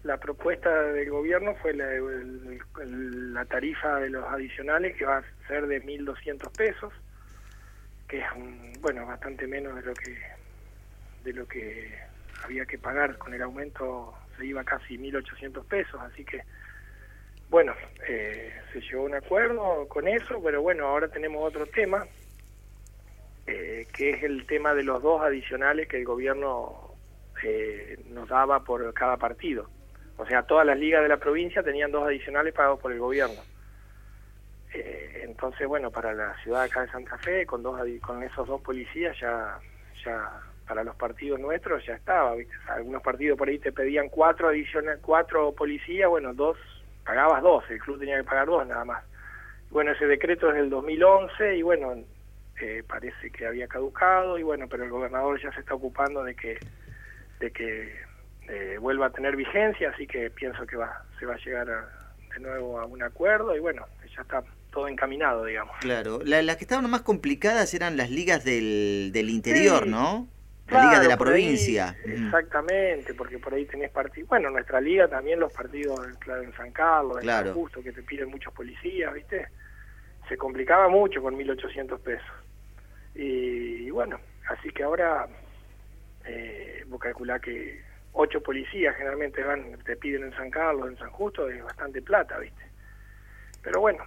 la propuesta del gobierno fue la tarifa de los adicionales, que va a ser de 1.200 pesos, que es bastante menos de lo que había que pagar. Con el aumento se iba casi 1.800 pesos, así que bueno, se llegó a un acuerdo con eso, pero bueno, ahora tenemos otro tema, que es el tema de los 2 adicionales que el gobierno nos daba por cada partido. O sea, todas las ligas de la provincia tenían 2 adicionales pagados por el gobierno. Entonces, bueno, para la ciudad acá de Santa Fe, con esos 2 policías ya para los partidos nuestros ya estaba, ¿viste? O sea, algunos partidos por ahí te pedían 4 policías, bueno, pagabas 2, el club tenía que pagar 2 nada más. Bueno, ese decreto es del 2011 y bueno, parece que había caducado y bueno, pero el gobernador ya se está ocupando de que vuelva a tener vigencia, así que pienso que se va a llegar de nuevo a un acuerdo y bueno, ya está todo encaminado, digamos. Claro, las que estaban más complicadas eran las ligas del interior, Sí, ¿no? Las claro, ligas de la por ahí, provincia. exactamente, porque por ahí tenés partidos, bueno, nuestra liga también, los partidos claro, en San Carlos, en San Justo, que te piden muchos policías, ¿viste? Se complicaba mucho con 1.800 pesos. Y bueno, así que ahora vos calculás que 8 policías generalmente te piden en San Carlos, en San Justo, es bastante plata, ¿viste? Pero bueno,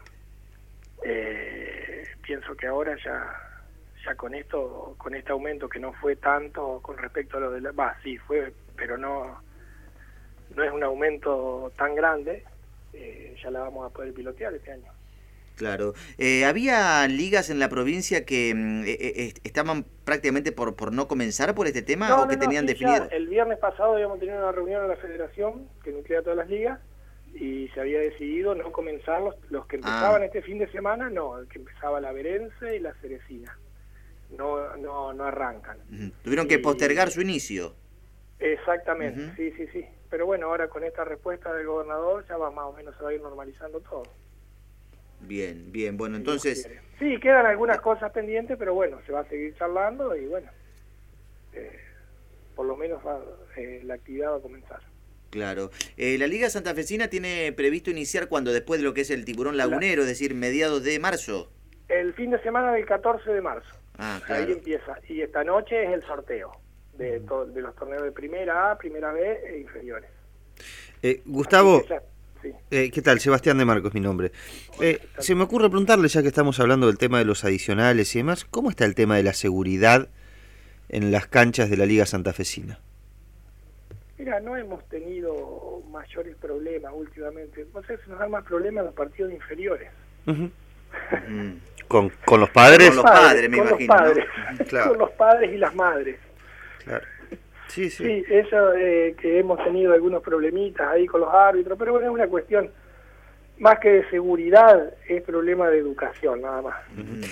pienso que ahora ya con este aumento que no fue tanto con respecto a lo de sí fue, pero no es un aumento tan grande, ya la vamos a poder pilotear este año. Claro. ¿Había ligas en la provincia que estaban prácticamente por no comenzar por este tema o que tenían definido? El viernes pasado habíamos tenido una reunión en la federación que nuclea todas las ligas y se había decidido no comenzar los que empezaban este fin de semana, no, el que empezaba la Verense y la Cerecina. No arrancan. Tuvieron que postergar su inicio. Exactamente, sí. Pero bueno, ahora con esta respuesta del gobernador ya más o menos se va a ir normalizando todo. Bien, bueno, entonces... Sí, quedan algunas cosas pendientes, pero bueno, se va a seguir charlando y bueno, por lo menos la actividad va a comenzar. Claro. La Liga Santafesina tiene previsto iniciar cuando, después de lo que es el Tiburón Lagunero, es decir, mediados de marzo. El fin de semana del 14 de marzo. Claro. Ahí empieza. Y esta noche es el sorteo de los torneos de primera A, primera B e inferiores. Gustavo, ¿qué tal? Sebastián de Marcos, mi nombre. Se me ocurre preguntarle, ya que estamos hablando del tema de los adicionales y demás, ¿cómo está el tema de la seguridad en las canchas de la Liga Santafesina? Mira, no hemos tenido mayores problemas últimamente. No sé, se nos dan más problemas los partidos inferiores. ¿Con los padres? Con los padres, me imagino. Los padres, ¿no? Claro. Con los padres y las madres. Claro. Sí. Sí, eso que hemos tenido algunos problemitas ahí con los árbitros, pero bueno, es una cuestión más que de seguridad, es problema de educación, nada más.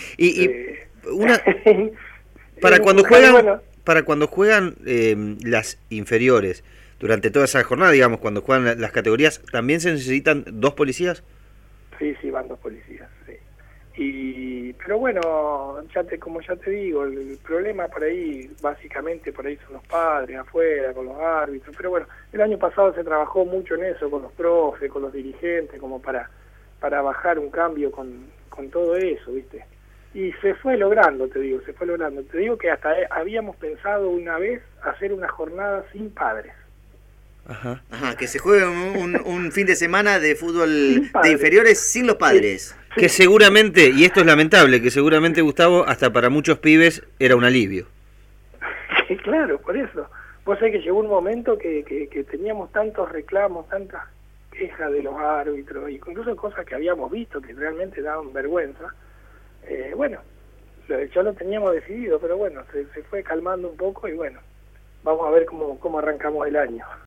Para cuando juegan las inferiores, durante toda esa jornada, digamos, cuando juegan las categorías, ¿también se necesitan 2 policías? Sí, van 2 policías, sí. Pero bueno, como ya te digo, el problema por ahí, básicamente por ahí son los padres afuera, con los árbitros, pero bueno, el año pasado se trabajó mucho en eso, con los profes, con los dirigentes, como para bajar un cambio con todo eso, ¿viste? Y se fue logrando, te digo que hasta habíamos pensado una vez hacer una jornada sin padres. Ajá, que se juegue un fin de semana de fútbol de inferiores sin los padres. Sí. Que seguramente, y esto es lamentable, que seguramente, Gustavo, hasta para muchos pibes era un alivio. Claro, por eso. Vos sabés que llegó un momento que teníamos tantos reclamos, tantas quejas de los árbitros, incluso cosas que habíamos visto que realmente daban vergüenza. Bueno, ya lo teníamos decidido, pero bueno, se fue calmando un poco y bueno, vamos a ver cómo arrancamos el año.